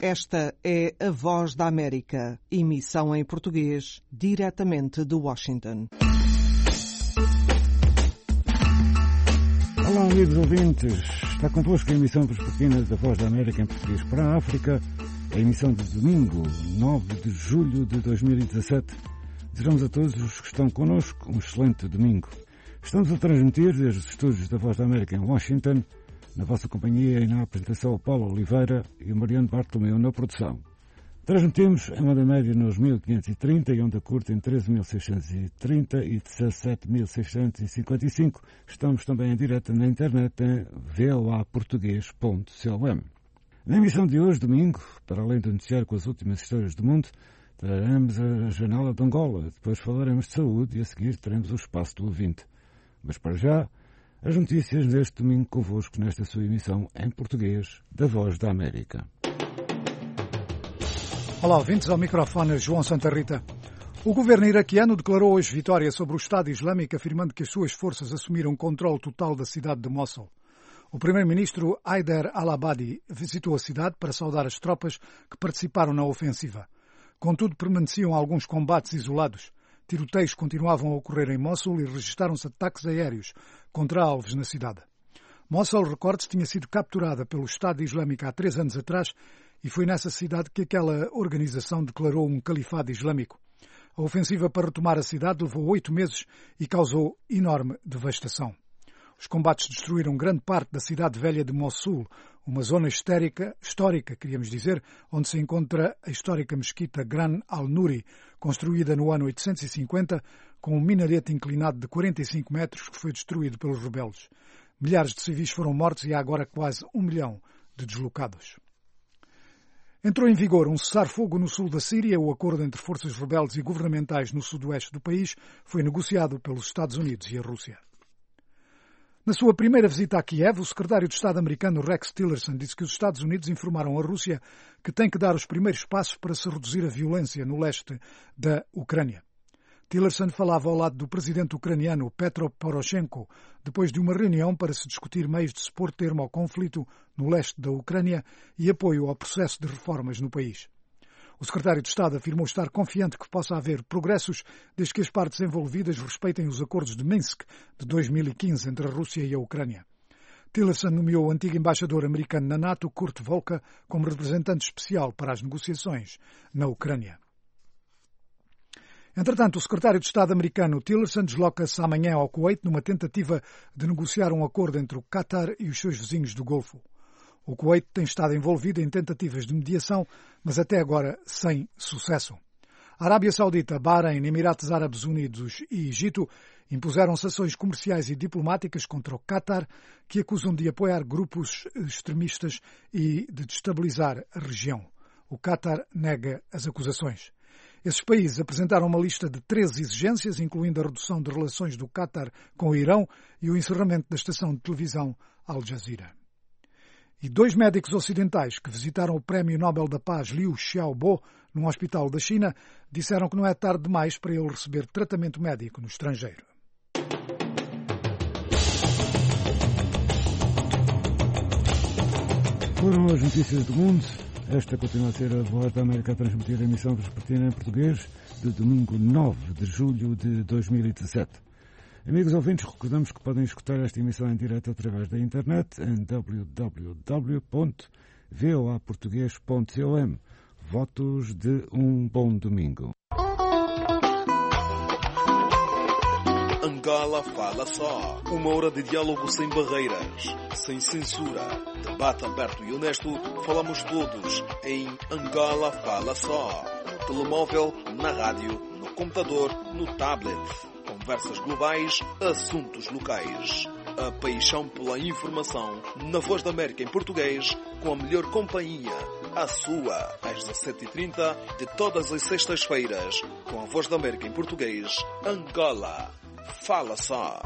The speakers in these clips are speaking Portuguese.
Esta é a Voz da América, emissão em português, diretamente de Washington. Olá, amigos ouvintes. Está convosco a emissão vespertina da Voz da América em português para a África, a emissão de domingo, 9 de julho de 2017. Desejamos a todos os que estão connosco um excelente domingo. Estamos a transmitir desde os estúdios da Voz da América em Washington, na vossa companhia e na apresentação o Paulo Oliveira e o Mariano Bartolomeu na produção. Transmitimos em onda média nos 1530 e onda curta em 13.630 e 17.655. Estamos também em direto na internet em voaportugues.com. Na emissão de hoje, domingo, para além de anunciar com as últimas histórias do mundo, traremos a janela de Angola, depois falaremos de saúde e a seguir teremos o espaço do ouvinte. Mas para já, as notícias deste domingo convosco nesta sua emissão em português da Voz da América. Olá, ouvintes, ao microfone João Santa Rita. O governo iraquiano declarou hoje vitória sobre o Estado Islâmico, afirmando que as suas forças assumiram controle total da cidade de Mossul. O primeiro-ministro Haider al-Abadi visitou a cidade para saudar as tropas que participaram na ofensiva. Contudo, permaneciam alguns combates isolados. Tiroteios continuavam a ocorrer em Mossul e registaram-se ataques aéreos contra alvos na cidade. Mossul, recorde-se, tinha sido capturada pelo Estado Islâmico há 3 anos atrás e foi nessa cidade que aquela organização declarou um califado islâmico. A ofensiva para retomar a cidade levou 8 meses e causou enorme devastação. Os combates destruíram grande parte da cidade velha de Mossul, uma zona histórica, queríamos dizer, onde se encontra a histórica mesquita Gran al-Nuri, construída no ano 850, com um minarete inclinado de 45 metros que foi destruído pelos rebeldes. Milhares de civis foram mortos e há agora quase 1 milhão de deslocados. Entrou em vigor um cessar-fogo no sul da Síria. O acordo entre forças rebeldes e governamentais no sudoeste do país foi negociado pelos Estados Unidos e a Rússia. Na sua primeira visita a Kiev, o secretário de Estado americano Rex Tillerson disse que os Estados Unidos informaram a Rússia que tem que dar os primeiros passos para se reduzir a violência no leste da Ucrânia. Tillerson falava ao lado do presidente ucraniano Petro Poroshenko depois de uma reunião para se discutir meios de se pôr termo ao conflito no leste da Ucrânia e apoio ao processo de reformas no país. O secretário de Estado afirmou estar confiante que possa haver progressos desde que as partes envolvidas respeitem os acordos de Minsk de 2015 entre a Rússia e a Ucrânia. Tillerson nomeou o antigo embaixador americano na NATO, Kurt Volker, como representante especial para as negociações na Ucrânia. Entretanto, o secretário de Estado americano Tillerson desloca-se amanhã ao Kuwait numa tentativa de negociar um acordo entre o Qatar e os seus vizinhos do Golfo. O Kuwait tem estado envolvido em tentativas de mediação, mas até agora sem sucesso. A Arábia Saudita, Bahrein, Emirados Árabes Unidos e Egito impuseram sanções comerciais e diplomáticas contra o Qatar, que acusam de apoiar grupos extremistas e de destabilizar a região. O Qatar nega as acusações. Esses países apresentaram uma lista de 13 exigências, incluindo a redução de relações do Qatar com o Irão e o encerramento da estação de televisão Al Jazeera. E 2 médicos ocidentais que visitaram o Prémio Nobel da Paz Liu Xiaobo num hospital da China disseram que não é tarde demais para ele receber tratamento médico no estrangeiro. Foram as notícias do mundo. Esta continua a ser a Voz da América a transmitir a emissão vespertina em português de domingo 9 de julho de 2017. Amigos ouvintes, recordamos que podem escutar esta emissão em direto através da internet em www.voaportugues.com. Votos de um bom domingo. Angola Fala Só. 1 hora de diálogo sem barreiras, sem censura. Debate aberto e honesto. Falamos todos em Angola Fala Só. No telemóvel, na rádio, no computador, no tablet. Conversas globais, assuntos locais. A paixão pela informação na Voz da América em português, com a melhor companhia. A sua, às 17h30 de todas as sextas-feiras, com a Voz da América em português, Angola. Fala Só.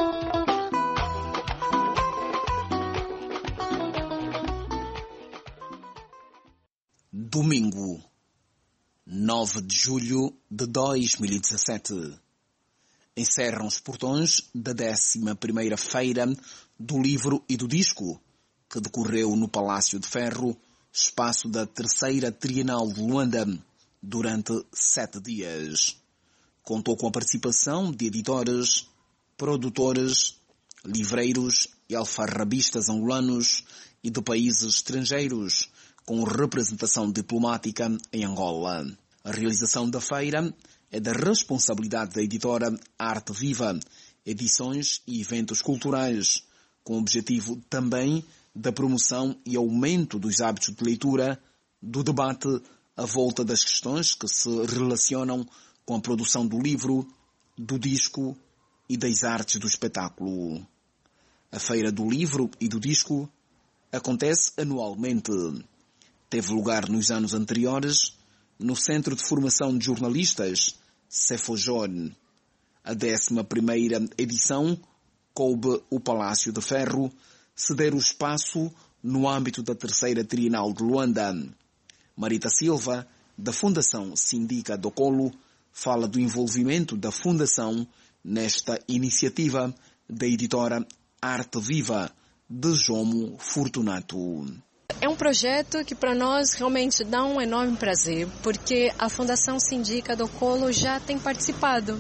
Domingo, 9 de julho de 2017. Encerram os portões da 11ª Feira do Livro e do Disco, que decorreu no Palácio de Ferro, espaço da terceira Trienal de Luanda, durante 7 dias. Contou com a participação de editores, produtores, livreiros e alfarrabistas angolanos e de países estrangeiros, com representação diplomática em Angola. A realização da feira é da responsabilidade da editora Arte Viva, edições e eventos culturais, com o objetivo também da promoção e aumento dos hábitos de leitura, do debate à volta das questões que se relacionam com a produção do livro, do disco e das artes do espetáculo. A Feira do Livro e do Disco acontece anualmente. Teve lugar nos anos anteriores no Centro de Formação de Jornalistas, Cefojor. A 11ª edição coube o Palácio de Ferro ceder o espaço no âmbito da terceira Trienal de Luanda. Marita Silva, da Fundação Sindica do Colo, fala do envolvimento da Fundação nesta iniciativa da editora Arte Viva, de Jomo Fortunato. É um projeto que para nós realmente dá um enorme prazer, porque a Fundação Sindica do Colo já tem participado.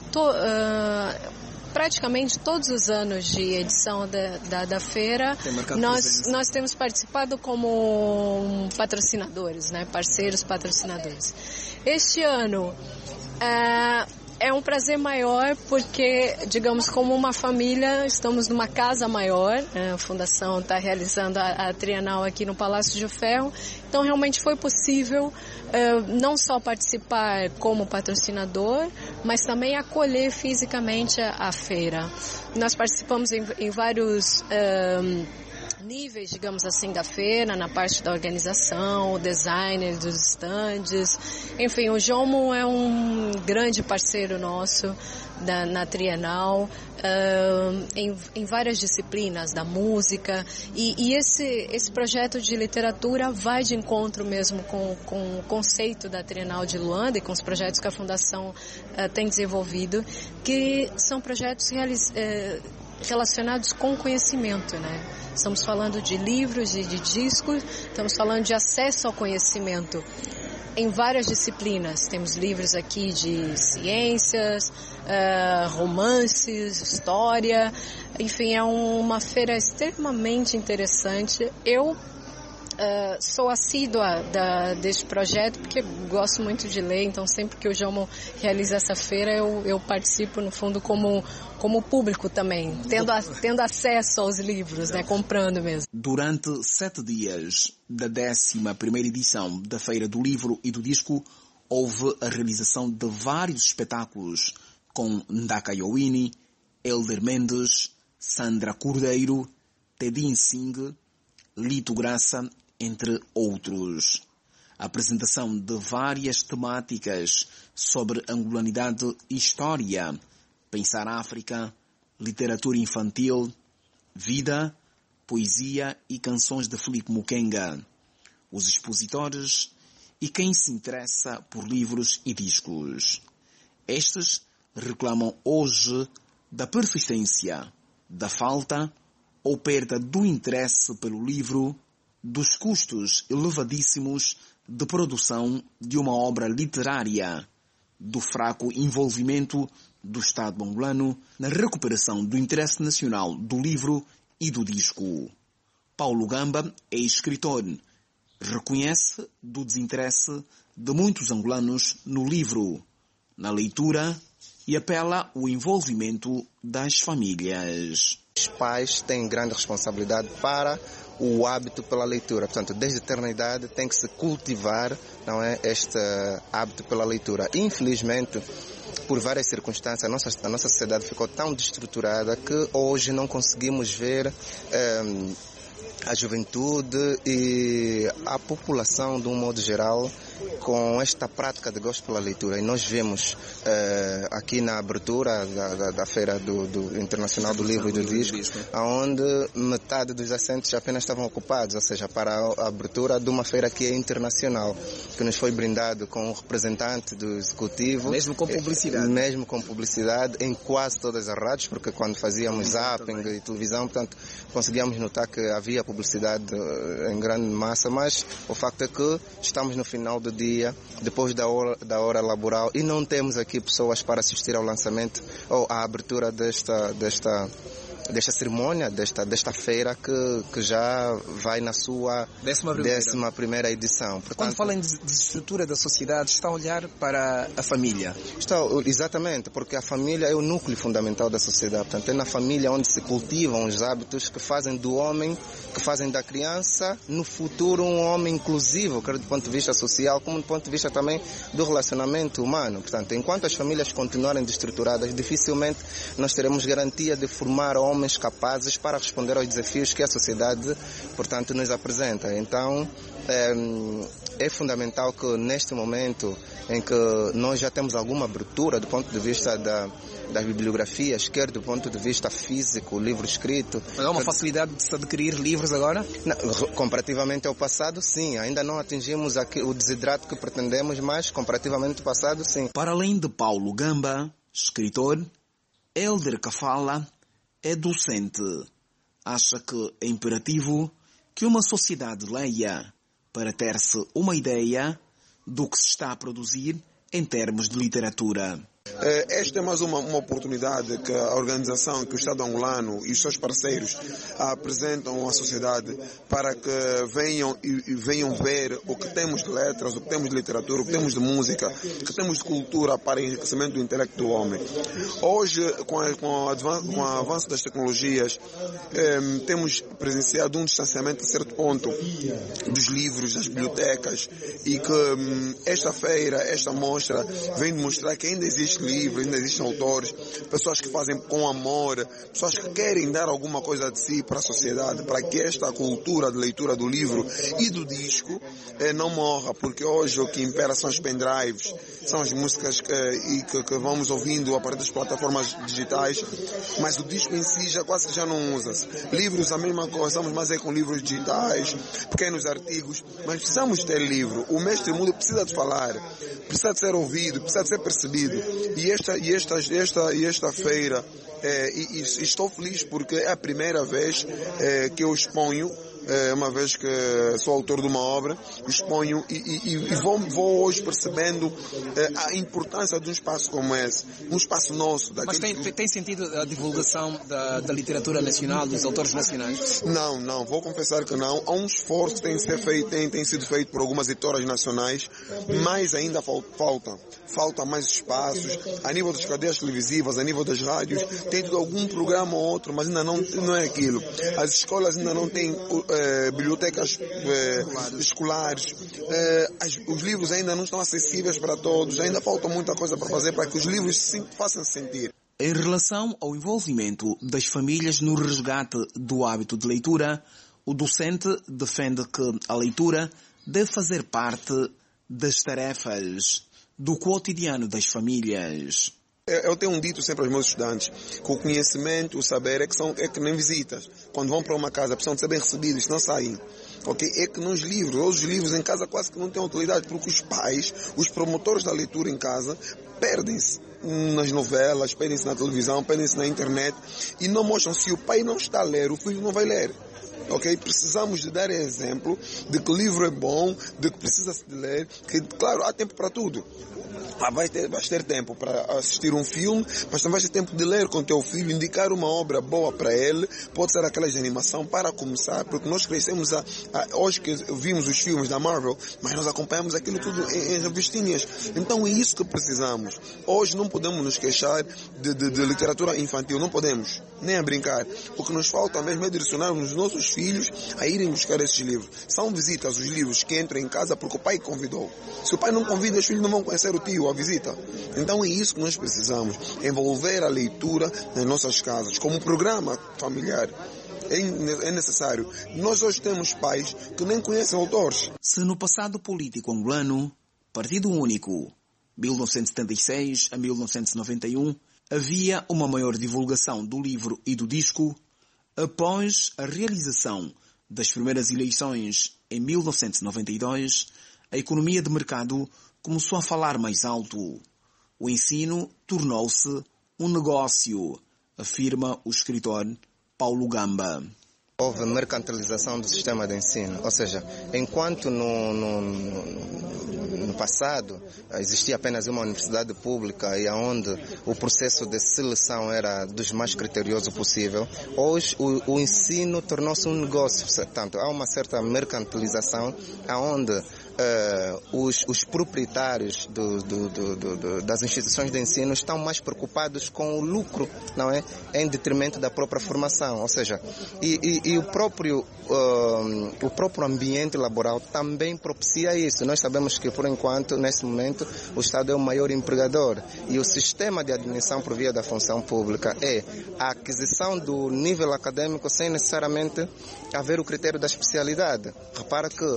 Praticamente todos os anos de edição da feira, nós temos participado como patrocinadores, né? Parceiros patrocinadores. Este ano é um prazer maior porque, digamos, como uma família, estamos numa casa maior. A Fundação está realizando a Trienal aqui no Palácio de Ferro. Então, realmente foi possível não só participar como patrocinador, mas também acolher fisicamente a feira. Nós participamos em vários níveis, digamos assim, da feira, na parte da organização, o designer dos estandes. Enfim, o Jomo é um grande parceiro nosso na Trienal, em várias disciplinas da música, e esse projeto de literatura vai de encontro mesmo com o conceito da Trienal de Luanda e com os projetos que a Fundação tem desenvolvido, que são projetos relacionados com conhecimento, né? Estamos falando de livros e de discos, estamos falando de acesso ao conhecimento em várias disciplinas. Temos livros aqui de ciências, romances, história, enfim, é uma feira extremamente interessante. Eu sou assídua deste projeto porque gosto muito de ler, então sempre que o Jomo realiza essa feira eu participo, no fundo, como público também, tendo acesso aos livros, né, comprando mesmo. Durante 7 dias da 11ª edição da Feira do Livro e do Disco, houve a realização de vários espetáculos com Ndaka Yowini, Elder Mendes, Sandra Cordeiro, Tedin Singh, Lito Graça, entre outros. A apresentação de várias temáticas sobre angolanidade e história, pensar África, literatura infantil, vida, poesia e canções de Filipe Mukenga. Os expositores e quem se interessa por livros e discos. Estes reclamam hoje da persistência, da falta ou perda do interesse pelo livro, dos custos elevadíssimos de produção de uma obra literária, do fraco envolvimento do Estado angolano na recuperação do interesse nacional do livro e do disco. Paulo Gamba é escritor, reconhece do desinteresse de muitos angolanos no livro, na leitura, e apela ao envolvimento das famílias. Os pais têm grande responsabilidade para o hábito pela leitura. Portanto, desde a eternidade tem que se cultivar, não é, este hábito pela leitura. Infelizmente, por várias circunstâncias, a nossa sociedade ficou tão destruturada que hoje não conseguimos ver a juventude e a população, de um modo geral, com esta prática de gosto pela leitura. E nós vemos aqui na abertura da Feira do Internacional do Livro e do Disco, onde metade dos assentos apenas estavam ocupados, ou seja, para a abertura de uma feira que é internacional, que nos foi brindado com um representante do Executivo. Mesmo com publicidade. Mesmo com publicidade em quase todas as rádios, porque quando fazíamos zapping e televisão, portanto, conseguíamos notar que havia publicidade em grande massa, mas o facto é que estamos no final do dia, depois da hora laboral, e não temos aqui pessoas para assistir ao lançamento ou à abertura desta cerimônia, desta feira que já vai na sua 11ª edição. Portanto, quando falam de estrutura da sociedade, está a olhar para a família? Exatamente, porque a família é o núcleo fundamental da sociedade. Portanto, é na família onde se cultivam os hábitos que fazem do homem, que fazem da criança, no futuro, um homem inclusivo, quer do ponto de vista social, como do ponto de vista também do relacionamento humano. Portanto, enquanto as famílias continuarem desestruturadas, dificilmente nós teremos garantia de formar homens capazes para responder aos desafios que a sociedade, portanto, nos apresenta. Então, é fundamental que neste momento em que nós já temos alguma abertura do ponto de vista das bibliografias, quer do ponto de vista físico, livro escrito. Mas há uma facilidade de se adquirir livros agora? Não, comparativamente ao passado, sim. Ainda não atingimos o desidrato que pretendemos, mas comparativamente ao passado, sim. Para além de Paulo Gamba, escritor, Hélder Kafala é docente. Acha que é imperativo que uma sociedade leia para ter-se uma ideia do que se está a produzir em termos de literatura. Esta é mais uma oportunidade que a organização, que o Estado angolano e os seus parceiros apresentam à sociedade para que venham ver o que temos de letras, o que temos de literatura, o que temos de música, o que temos de cultura para enriquecimento do intelecto do homem. Hoje, com o avanço das tecnologias, temos presenciado um distanciamento a certo ponto dos livros, das bibliotecas, e que esta feira, esta mostra, vem demonstrar que ainda existe livros, ainda existem autores, pessoas que fazem com amor, pessoas que querem dar alguma coisa de si para a sociedade, para que esta cultura de leitura do livro e do disco não morra, porque hoje o que impera são os pendrives, são as músicas que vamos ouvindo a partir das plataformas digitais, mas o disco em si quase que já não usa-se. Livros, a mesma coisa, estamos mais aí com livros digitais, pequenos artigos, mas precisamos ter livro. O mestre mundo precisa de falar, precisa de ser ouvido, precisa de ser percebido. E esta feira, estou feliz porque é a primeira vez que eu exponho, uma vez que sou autor de uma obra, exponho e vou hoje percebendo a importância de um espaço como esse, um espaço nosso. Mas tem sentido a divulgação da literatura nacional, dos autores nacionais? Não, vou confessar que não. Há um esforço que tem sido feito por algumas editoras nacionais, mas ainda falta mais espaços, a nível das cadeias televisivas, a nível das rádios, tem tido algum programa ou outro, mas ainda não é aquilo. As escolas ainda não têm bibliotecas escolares, os livros ainda não estão acessíveis para todos, ainda falta muita coisa para fazer para que os livros se façam sentir. Em relação ao envolvimento das famílias no resgate do hábito de leitura, o docente defende que a leitura deve fazer parte das tarefas do cotidiano das famílias. Eu tenho dito sempre aos meus estudantes que o conhecimento, o saber é que nem visitas. Quando vão para uma casa precisam de ser bem recebidos, não saem. Okay? É que nos livros, hoje os livros em casa quase que não têm utilidade, porque os pais, os promotores da leitura em casa, perdem-se nas novelas, perdem-se na televisão, perdem-se na internet e não mostram. Se o pai não está a ler, o filho não vai ler. Okay? Precisamos de dar exemplo de que o livro é bom, de que precisa-se de ler, que, claro, há tempo para tudo. Vais ter tempo para assistir um filme, mas também vais ter tempo de ler com o teu filho, indicar uma obra boa para ele, pode ser aquelas de animação para começar, porque nós crescemos hoje que vimos os filmes da Marvel, mas nós acompanhamos aquilo tudo em revistinhas. Então é isso que precisamos. Hoje não podemos nos queixar de literatura infantil, não podemos, nem a brincar. O que nos falta mesmo é direcionarmos os nossos filhos a irem buscar esses livros. São visitas os livros que entram em casa porque o pai convidou. Se o pai não convida, os filhos não vão conhecer o tio, a visita. Então é isso que nós precisamos, envolver a leitura nas nossas casas, como programa familiar. É necessário. Nós hoje temos pais que nem conhecem autores. Se no passado político angolano, Partido Único, 1976 a 1991, havia uma maior divulgação do livro e do disco, após a realização das primeiras eleições em 1992, a economia de mercado começou a falar mais alto. O ensino tornou-se um negócio, afirma o escritor Paulo Gamba. houve mercantilização do sistema de ensino. Ou seja, enquanto no passado existia apenas uma universidade pública e onde o processo de seleção era dos mais criterioso possível, hoje o ensino tornou-se um negócio. Portanto, há uma certa mercantilização onde os proprietários das instituições de ensino estão mais preocupados com o lucro, não é? Em detrimento da própria formação. Ou seja, e o próprio ambiente laboral também propicia isso. Nós sabemos que, por enquanto, neste momento, o Estado é o maior empregador e o sistema de admissão por via da função pública é a aquisição do nível acadêmico sem necessariamente haver o critério da especialidade. Repara que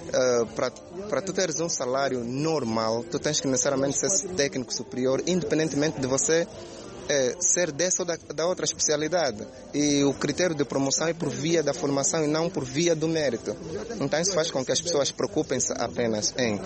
para tu teres um salário normal, tu tens que necessariamente ser técnico superior, independentemente de você ser dessa ou da outra especialidade. E o critério de promoção é por via da formação e não por via do mérito. Então isso faz com que as pessoas preocupem-se apenas em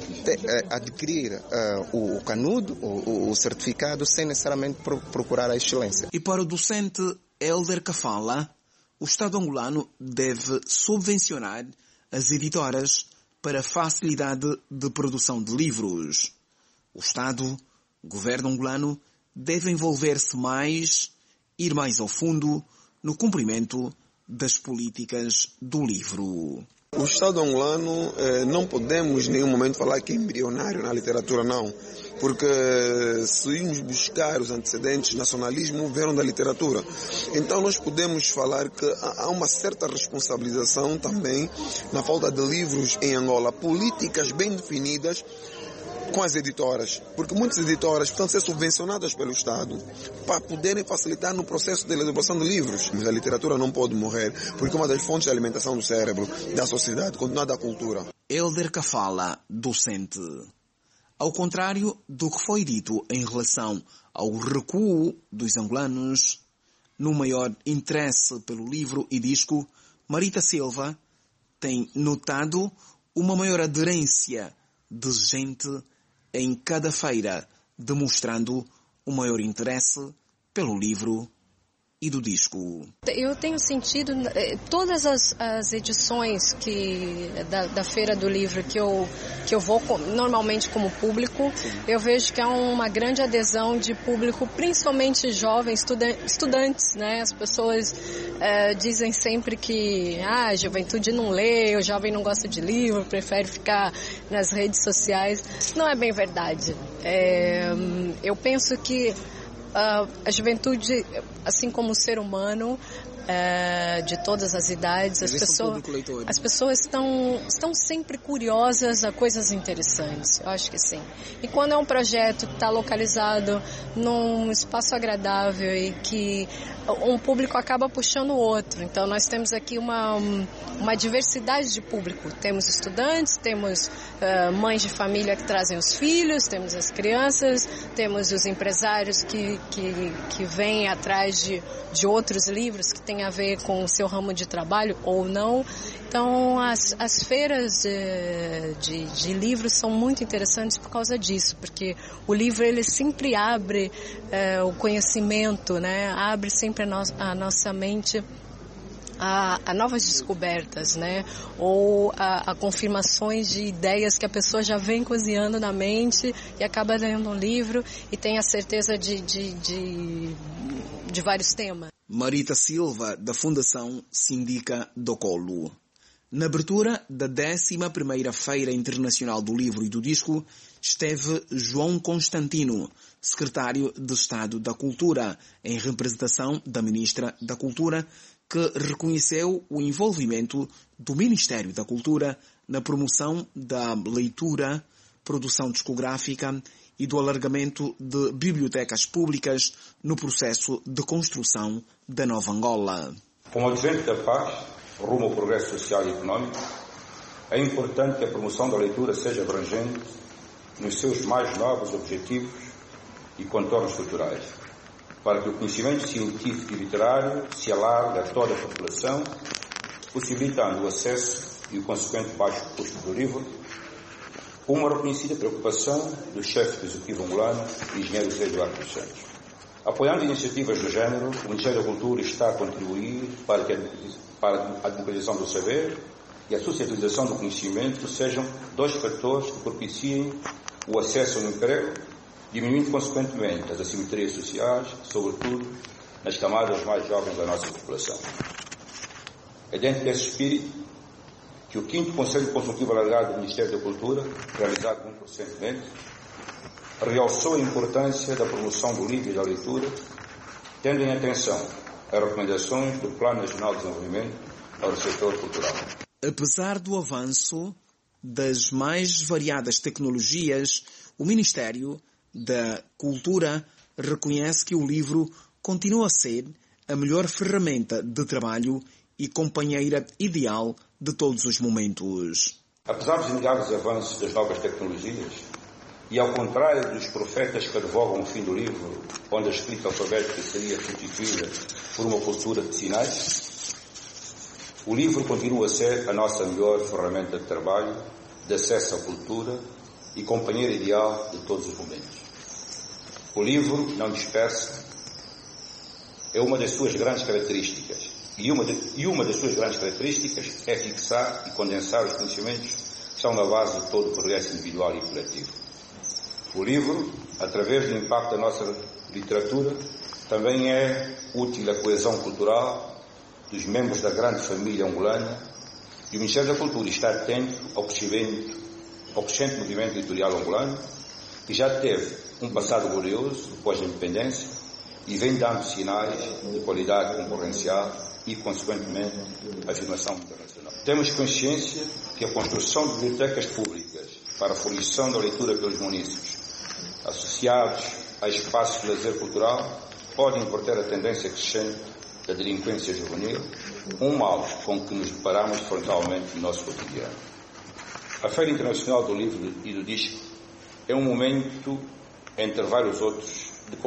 adquirir o canudo, o certificado, sem necessariamente procurar a excelência. E para o docente Hélder Cafala, o Estado angolano deve subvencionar as editoras para facilidade de produção de livros. O Estado, o governo angolano, deve envolver-se mais, ir mais ao fundo, no cumprimento das políticas do livro. O Estado angolano, não podemos em nenhum momento falar que é embrionário na literatura, não. Porque se irmos buscar os antecedentes, nacionalismo vieram da literatura. Então nós podemos falar que há uma certa responsabilização também na falta de livros em Angola, políticas bem definidas com as editoras, porque muitas editoras precisam ser subvencionadas pelo Estado para poderem facilitar no processo de elaboração de livros. Mas a literatura não pode morrer, porque é uma das fontes de alimentação do cérebro, da sociedade, continuada da cultura. Hélder Cafala, docente. Ao contrário do que foi dito em relação ao recuo dos angolanos no maior interesse pelo livro e disco, Marita Silva tem notado uma maior aderência de gente em cada feira, demonstrando o maior interesse pelo livro e do disco. Eu tenho sentido todas as edições da Feira do Livro que eu vou normalmente como público, eu vejo que há uma grande adesão de público, principalmente jovens, estudantes, né? As pessoas dizem sempre que a juventude não lê, o jovem não gosta de livro, prefere ficar nas redes sociais. Não é bem verdade. Eu penso que a juventude, assim como o ser humano, de todas as idades, as pessoas estão sempre curiosas a coisas interessantes, eu acho que sim. E quando é um projeto que está localizado num espaço agradável e que um público acaba puxando o outro, então nós temos aqui uma diversidade de público. Temos estudantes, temos mães de família que trazem os filhos, temos as crianças, temos os empresários que vêm atrás de outros livros que têm a ver com o seu ramo de trabalho ou não. Então as feiras de livros são muito interessantes por causa disso, porque o livro ele sempre abre o conhecimento, né? Abre sempre a nossa mente a novas descobertas, né? Ou a confirmações de ideias que a pessoa já vem cozinhando na mente e acaba lendo um livro e tem a certeza de vários temas. Marita Silva, da Fundação Sindica do Colo. Na abertura da 11ª Feira Internacional do Livro e do Disco, esteve João Constantino, secretário de Estado da Cultura, em representação da Ministra da Cultura, que reconheceu o envolvimento do Ministério da Cultura na promoção da leitura, produção discográfica e do alargamento de bibliotecas públicas no processo de construção da Nova Angola. Com o advento da paz, rumo ao progresso social e económico, é importante que a promoção da leitura seja abrangente nos seus mais novos objetivos e contornos culturais, para que o conhecimento científico e literário se alargue a toda a população, possibilitando o acesso e o consequente baixo custo do livro, com uma reconhecida preocupação do chefe do Executivo angolano, engenheiro José Eduardo dos Santos. Apoiando iniciativas do género, o Ministério da Cultura está a contribuir para que para a democratização do saber e a socialização do conhecimento sejam dois fatores que propiciem o acesso ao emprego, diminuindo consequentemente as assimetrias sociais, sobretudo nas camadas mais jovens da nossa população. É dentro desse espírito que o 5º Conselho Consultivo Alargado do Ministério da Cultura, realizado muito recentemente, realçou a importância da promoção do livro e da leitura, tendo em atenção as recomendações do Plano Nacional de Desenvolvimento para o setor cultural. Apesar do avanço das mais variadas tecnologias, o Ministério da Cultura reconhece que o livro continua a ser a melhor ferramenta de trabalho e companheira ideal de todos os momentos. Apesar dos inegáveis avanços das novas tecnologias, e ao contrário dos profetas que advogam o fim do livro, onde a escrita alfabética seria substituída por uma cultura de sinais, o livro continua a ser a nossa melhor ferramenta de trabalho, de acesso à cultura e companheira ideal de todos os momentos. O livro não dispersa, é uma das suas grandes características. E uma das suas grandes características é fixar e condensar os conhecimentos que estão na base de todo o progresso individual e coletivo. O livro, através do impacto da nossa literatura, também é útil à coesão cultural dos membros da grande família angolana, e o Ministério da Cultura está atento ao crescente movimento editorial angolano, que já teve um passado glorioso depois da independência e vem dando sinais de qualidade concorrencial e, consequentemente, afirmação internacional. Temos consciência que a construção de bibliotecas públicas para a fruição da leitura pelos munícipes, associados a espaços de lazer cultural, pode inverter a tendência crescente da delinquência juvenil, um mal com que nos deparamos frontalmente no nosso cotidiano. A Feira Internacional do Livro e do Disco é um momento, entre vários outros,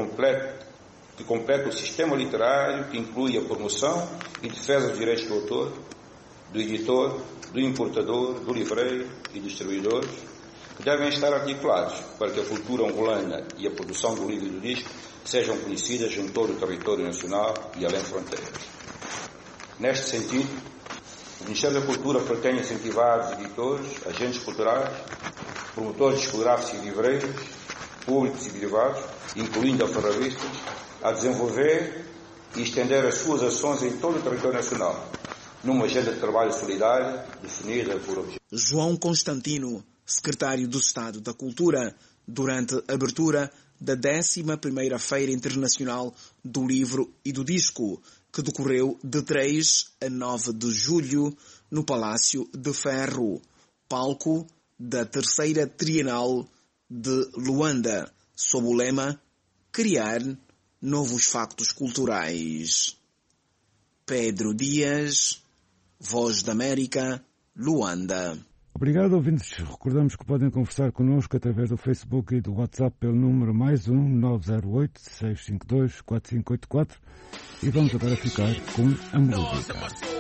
que completa o sistema literário que inclui a promoção e defesa dos direitos do autor, do editor, do importador, do livreiro e dos distribuidores, que devem estar articulados para que a cultura angolana e a produção do livro e do disco sejam conhecidas em todo o território nacional e além fronteiras. Neste sentido, o Ministério da Cultura pretende incentivar os editores, agentes culturais, promotores discográficos e livreiros, públicos e privados, incluindo alfarrabistas, a desenvolver e estender as suas ações em todo o território nacional, numa agenda de trabalho solidária definida por objetivos. João Constantino, secretário do Estado da Cultura, durante a abertura da 11ª Feira Internacional do Livro e do Disco, que decorreu de 3 a 9 de julho no Palácio de Ferro, palco da 3ª Trienal de Luanda, sob o lema Criar Novos Factos Culturais. Pedro Dias, Voz da América, Luanda. Obrigado, ouvintes. Recordamos que podem conversar connosco através do Facebook e do WhatsApp pelo número +1 908 652 4584 e vamos agora ficar com a música.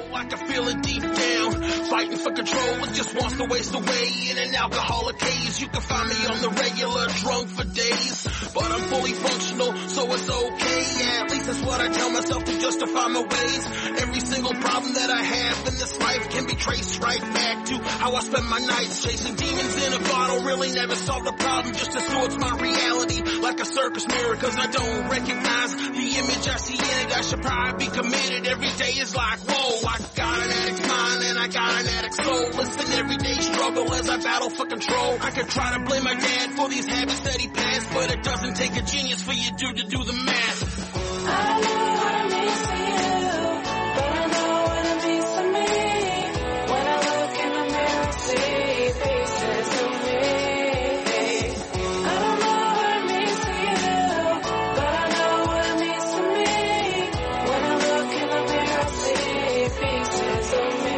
Fighting for control and just wants to waste away in an alcoholic haze. You can find me on the regular, drunk for days, but I'm fully functional, so it's okay. Yeah, at least that's what I tell myself to justify my ways. Every single problem that I have in this life can be traced right back to how I spend my nights chasing demons in a bottle. Really never solved the problem, just distorts my reality like a circus mirror, cause I don't recognize the image I see in it. I should probably be committed. Every day is like, whoa, I got an addict's mind and I got an addict soul. It's an everyday struggle as I battle for control. I could try to blame my dad for these habits that he passed, but it doesn't take a genius for you to do the math. I know what it means to you, but I know what it means to me. When I look in the mirror, see pieces of me. I don't know what it means to you, but I know what it means to me. When I look in the mirror, see pieces of me.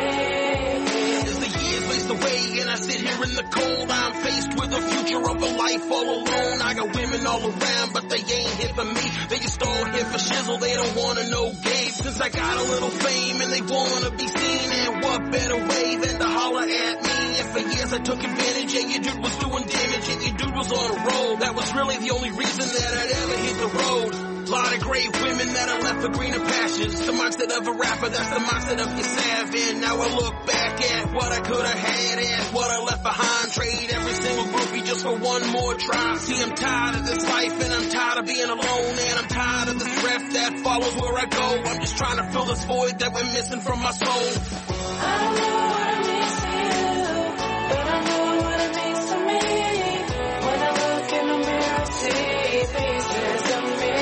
Away and I sit here in the cold. I'm faced with the future of a life all alone. I got women all around, but they ain't here for me. They just all here for shizzle. They don't wanna know Gabe, since I got a little fame and they wanna be seen. And what better way than to holler at me? And for years I took advantage, and your dude was doing damage, and your dude was on a roll. That was really the only reason that I'd ever hit the road. lot of great women that are left for greener pastures. The mindset of a rapper, that's the mindset of your savage. Now I look back at what I could have had and what I left behind. Trade every single groupie just for one more try. See, I'm tired of this life and I'm tired of being alone, and I'm tired of the stress that follows where I go. I'm just trying to fill this void that we're missing from my soul. I don't know what it means to you, but I know what it means to me. When I look in the mirror, I see pieces of me.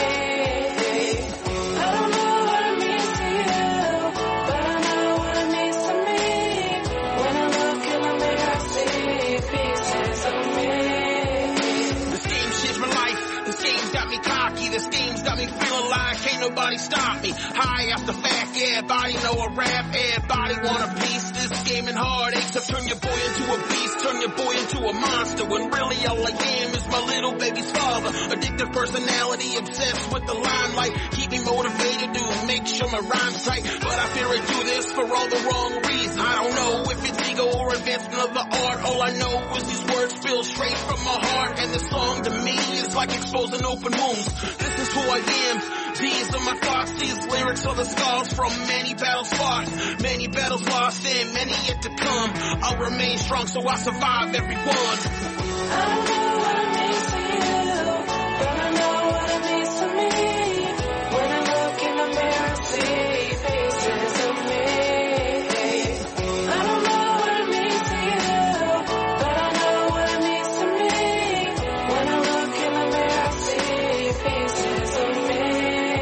I don't know what it means to you, but I know what it means to me. When I look in the mirror, I see pieces of me. This game changed my life. This game's got me cocky. This game's got me feeling like can't nobody stop me. High off the fact, everybody know I rap, everybody want a piece. This game and heartaches have turned your boy into a beast, turn your boy into a monster, when really all I am is my little baby's father. Addictive personality, obsessed with the limelight, keep me motivated to make sure my rhyme's tight. But I fear I do this for all the wrong reasons. I don't know if it's ego or advancement of the art. All I know is these words feel straight from my heart, and this song to me is like exposing open wounds. This is who I am. These are my thoughts, these lyrics are the scars from many battles fought, many battles lost, and many yet to come. I'll remain strong so I survive every one. I don't know what it means to you, but I know what it means to me. When I look in the mirror, I see pieces of me. I don't know what it means to you, but I know what it means to me. When I look in the mirror, I see pieces of me.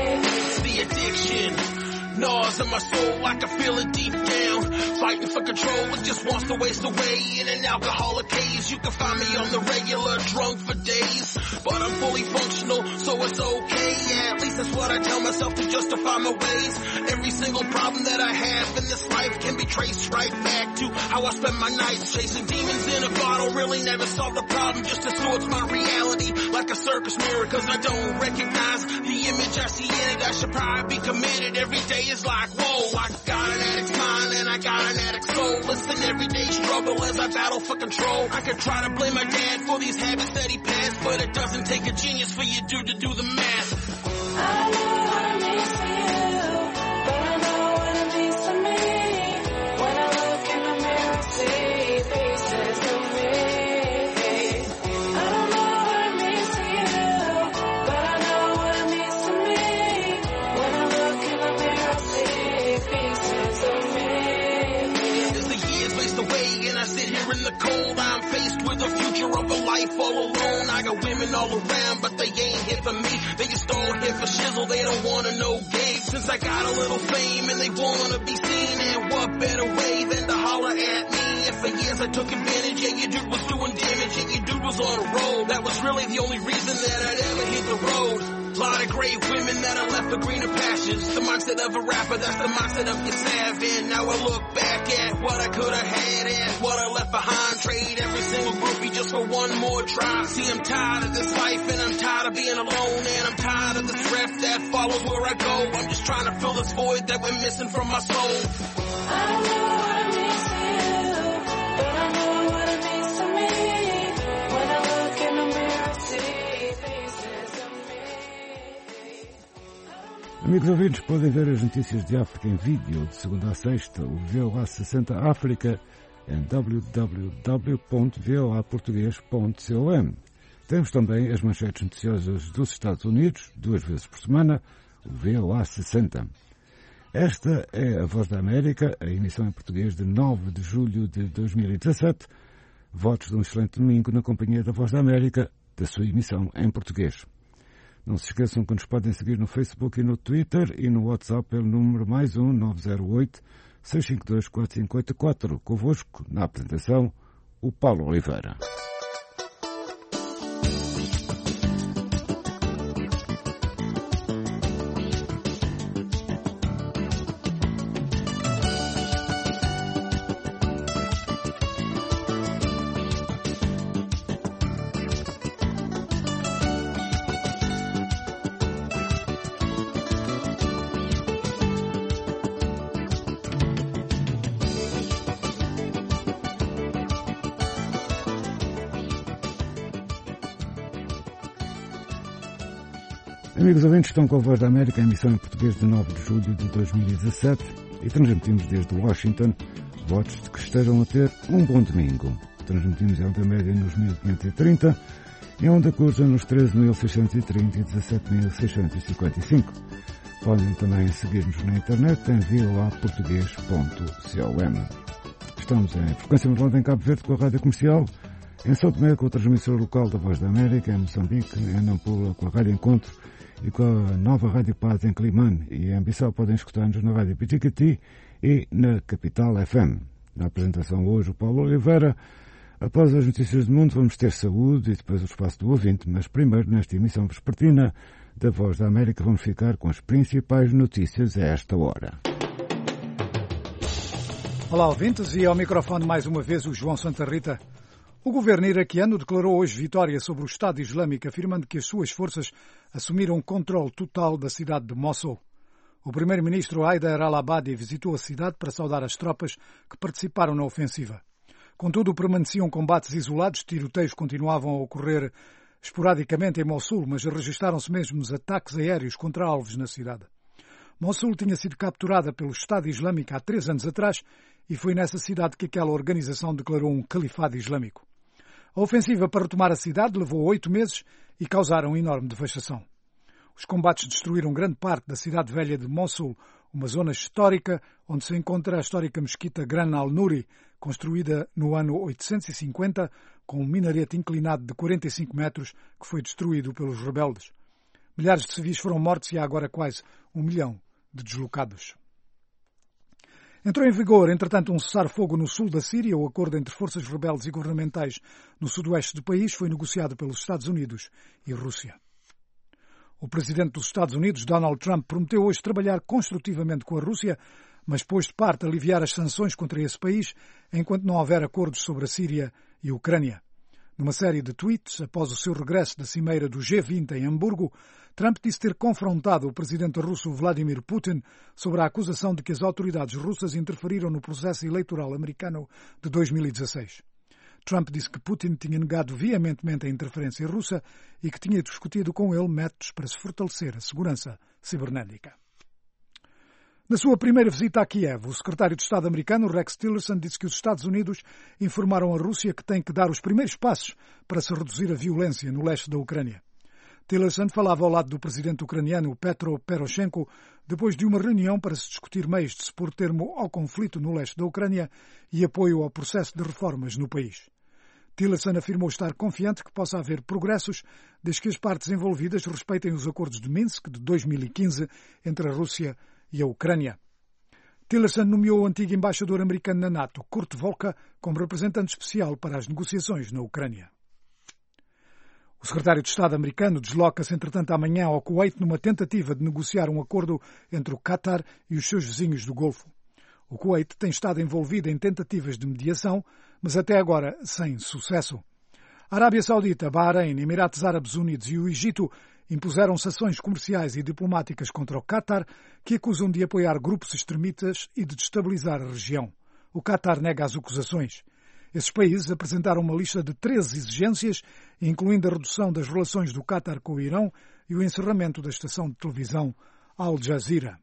Gnaws in my soul, I can feel it deep down. Fighting for control, it just wants to waste away in an alcoholic haze. You can find me on the regular, drunk for days, but I'm fully functional, so it's okay. Yeah, at least that's what I tell myself to justify my ways. Every single problem that I have in this life can be traced right back to how I spend my nights. Chasing demons in a bottle really never solved the problem, just distorts my reality like a circus mirror, cause I don't recognize the image I see in it. I should probably be committed. Every day is like, whoa, I got an addict's mind and I got an addict's soul. Listen, everyday struggle as I battle for control. I could try to blame my dad for these habits that he passed, but it doesn't take a genius for you to do the math. I don't know what it means to you, but I know what it means to me. When I look in the mirror, I see pieces of me. I don't know what it means to you, but I know what it means to me. When I look in the mirror, I see pieces of me. As the years waste away and I sit here in the cold, I'm faced with the future of a life all alone. I got women all around, but they ain't here for me. They just all here for shizzle, they don't wanna know game. Since I got a little fame and they wanna be seen, and what better way than to holler at me? And for years I took advantage, yeah, your dude was doing damage, and your dude was on a roll. That was really the only reason that I'd ever hit the road. Lot of great women that are left for greener pastures. The mindset of a rapper, that's the mindset of your savage. Now I look back at what I could have had and what I left behind. Trade every single groupie just for one more try. See, I'm tired of this life and I'm tired of being alone, and I'm tired of the stress that follows where I go. I'm just trying to fill this void that we're missing from my soul. I don't know what it means to you, but I know what it means to me. When I look in the mirror, I see pieces of me. Amigos ouvintes, podem ver as notícias de África em vídeo de segunda a sexta. O VOA 60 África em www.voaportugues.com. Temos também as manchetes noticiosas dos Estados Unidos, 2 vezes por semana, o VOA 60. Esta é a Voz da América, a emissão em português de 9 de julho de 2017. Votos de um excelente domingo na companhia da Voz da América, da sua emissão em português. Não se esqueçam que nos podem seguir no Facebook e no Twitter e no WhatsApp pelo número +1 908 652 4584. Convosco, na apresentação, o Paulo Oliveira. Amigos ouvintes, estão com a Voz da América, a emissão em português de 9 de julho de 2017 e transmitimos desde Washington. Votos de que estejam a ter um bom domingo. Transmitimos em onda média nos 1530, em onda curta nos 13.630 e 17.655. Podem também seguir-nos na internet em voaportugues.com. Estamos em frequência modulada em Cabo Verde com a Rádio Comercial, em São Tomé com a transmissora local da Voz da América, em Moçambique, em Nampula com a Rádio Encontro e com a nova Rádio Paz em Climane, e em Bissau podem escutar-nos na Rádio Piticati e na Capital FM. Na apresentação hoje o Paulo Oliveira. Após as notícias do mundo vamos ter saúde e depois o espaço do ouvinte, mas primeiro nesta emissão vespertina da Voz da América vamos ficar com as principais notícias a esta hora. Olá ouvintes, e ao microfone mais uma vez o João Santa Rita. O governo iraquiano declarou hoje vitória sobre o Estado Islâmico, afirmando que as suas forças assumiram o controle total da cidade de Mossul. O primeiro-ministro Haider al-Abadi visitou a cidade para saudar as tropas que participaram na ofensiva. Contudo, permaneciam combates isolados, tiroteios continuavam a ocorrer esporadicamente em Mossul, mas registaram-se mesmo ataques aéreos contra alvos na cidade. Mossul tinha sido capturada pelo Estado Islâmico há 3 anos atrás e foi nessa cidade que aquela organização declarou um califado islâmico. A ofensiva para retomar a cidade levou 8 meses e causaram enorme devastação. Os combates destruíram grande parte da cidade velha de Mossul, uma zona histórica onde se encontra a histórica mesquita Gran al-Nuri, construída no ano 850, com um minarete inclinado de 45 metros que foi destruído pelos rebeldes. Milhares de civis foram mortos e há agora quase 1 milhão de deslocados. Entrou em vigor, entretanto, um cessar-fogo no sul da Síria. O acordo entre forças rebeldes e governamentais no sudoeste do país foi negociado pelos Estados Unidos e Rússia. O presidente dos Estados Unidos, Donald Trump, prometeu hoje trabalhar construtivamente com a Rússia, mas pôs de parte aliviar as sanções contra esse país enquanto não houver acordos sobre a Síria e a Ucrânia. Numa série de tweets, após o seu regresso da cimeira do G20 em Hamburgo, Trump disse ter confrontado o presidente russo Vladimir Putin sobre a acusação de que as autoridades russas interferiram no processo eleitoral americano de 2016. Trump disse que Putin tinha negado veementemente a interferência russa e que tinha discutido com ele métodos para se fortalecer a segurança cibernética. Na sua primeira visita a Kiev, o secretário de Estado americano, Rex Tillerson, disse que os Estados Unidos informaram a Rússia que tem que dar os primeiros passos para se reduzir a violência no leste da Ucrânia. Tillerson falava ao lado do presidente ucraniano Petro Poroshenko depois de uma reunião para se discutir meios de se pôr termo ao conflito no leste da Ucrânia e apoio ao processo de reformas no país. Tillerson afirmou estar confiante que possa haver progressos desde que as partes envolvidas respeitem os acordos de Minsk de 2015 entre a Rússia e a Ucrânia. Tillerson nomeou o antigo embaixador americano na NATO, Kurt Volker, como representante especial para as negociações na Ucrânia. O secretário de Estado americano desloca-se, entretanto, amanhã ao Kuwait numa tentativa de negociar um acordo entre o Qatar e os seus vizinhos do Golfo. O Kuwait tem estado envolvido em tentativas de mediação, mas até agora sem sucesso. A Arábia Saudita, Bahrein, Emirados Árabes Unidos e o Egito impuseram sanções comerciais e diplomáticas contra o Qatar, que acusam de apoiar grupos extremistas e de destabilizar a região. O Qatar nega as acusações. Esses países apresentaram uma lista de 13 exigências, incluindo a redução das relações do Qatar com o Irão e o encerramento da estação de televisão Al Jazeera.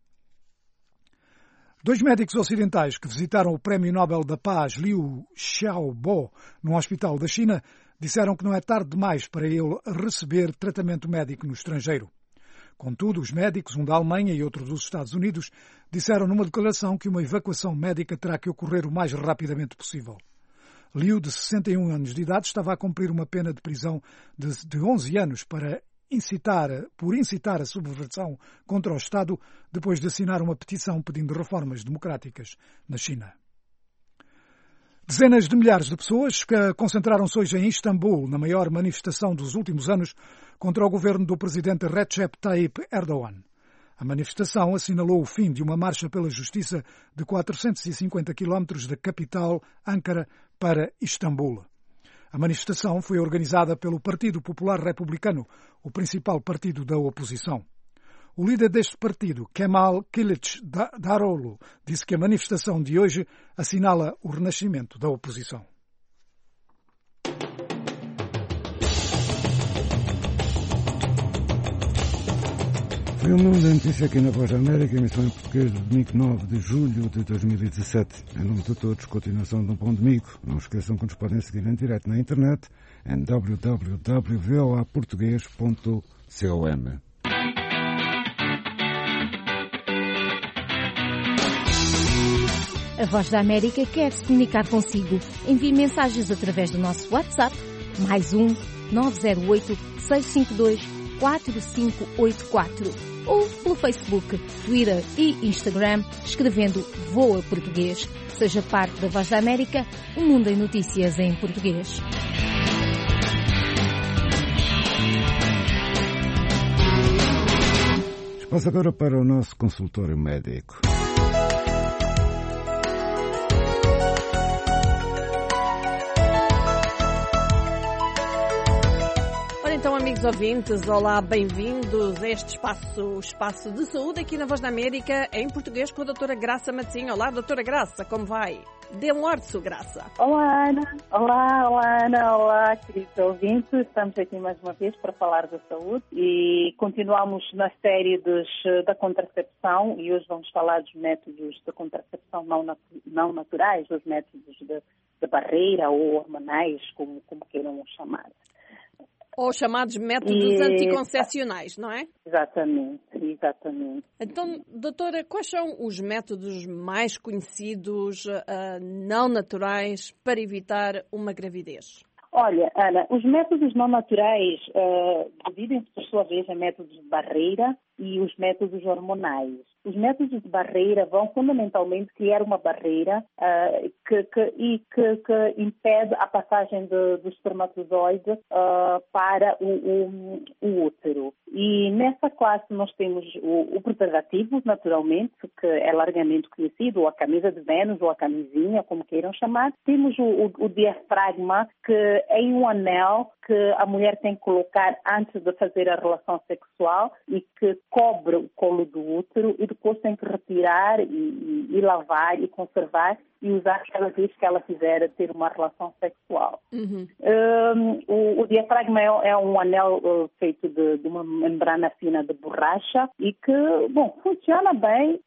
2 médicos ocidentais que visitaram o Prémio Nobel da Paz Liu Xiaobo num hospital da China disseram que não é tarde demais para ele receber tratamento médico no estrangeiro. Contudo, os médicos, um da Alemanha e outro dos Estados Unidos, disseram numa declaração que uma evacuação médica terá que ocorrer o mais rapidamente possível. Liu, de 61 anos de idade, estava a cumprir uma pena de prisão de 11 anos por incitar a subversão contra o Estado, depois de assinar uma petição pedindo reformas democráticas na China. Dezenas de milhares de pessoas concentraram-se hoje em Istambul, na maior manifestação dos últimos anos contra o governo do presidente Recep Tayyip Erdogan. A manifestação assinalou o fim de uma marcha pela justiça de 450 quilómetros da capital, Ankara, para Istambul. A manifestação foi organizada pelo Partido Popular Republicano, o principal partido da oposição. O líder deste partido, Kemal Kılıçdaroğlu, disse que a manifestação de hoje assinala o renascimento da oposição. Foi o Mundo da Notícia aqui na Voz da América, emissão em português do domingo 9 de julho de 2017. Em nome de todos, continuação de um bom domingo. Não esqueçam que nos podem seguir em direto na internet em www.voaportugues.com. A Voz da América quer se comunicar consigo. Envie mensagens através do nosso WhatsApp, +1 908 652 4584 ou pelo Facebook, Twitter e Instagram, escrevendo VOA Português. Seja parte da Voz da América, o mundo em notícias em português. Espaço agora para o nosso consultório médico. Então, amigos ouvintes, olá, bem-vindos a este espaço de saúde aqui na Voz da América, em português, com a doutora Graça Matinho. Olá, doutora Graça, como vai? Dê um ar de sua graça. Olá, Ana. Olá, Ana. Olá, queridos ouvintes. Estamos aqui mais uma vez para falar da saúde e continuamos na série da contracepção e hoje vamos falar dos métodos de contracepção não naturais, os métodos de barreira ou hormonais, como queiram chamar. Ou chamados métodos anticoncepcionais, não é? Exatamente. Então, doutora, quais são os métodos mais conhecidos, não naturais, para evitar uma gravidez? Olha, Ana, os métodos não naturais dividem-se, por sua vez, em métodos de barreira e os métodos hormonais. Os métodos de barreira vão fundamentalmente criar uma barreira que impede a passagem do espermatozoide para o útero. E nessa classe nós temos o preservativo, naturalmente, que é largamente conhecido, ou a camisa de Vênus, ou a camisinha, como queiram chamar. Temos o diafragma, que é um anel que a mulher tem que colocar antes de fazer a relação sexual e que cobre o colo do útero e depois tem que retirar e lavar e conservar e usar cada vez que ela quiser ter uma relação sexual. Uhum. O diafragma é um anel feito de uma membrana fina de borracha e que, funciona bem,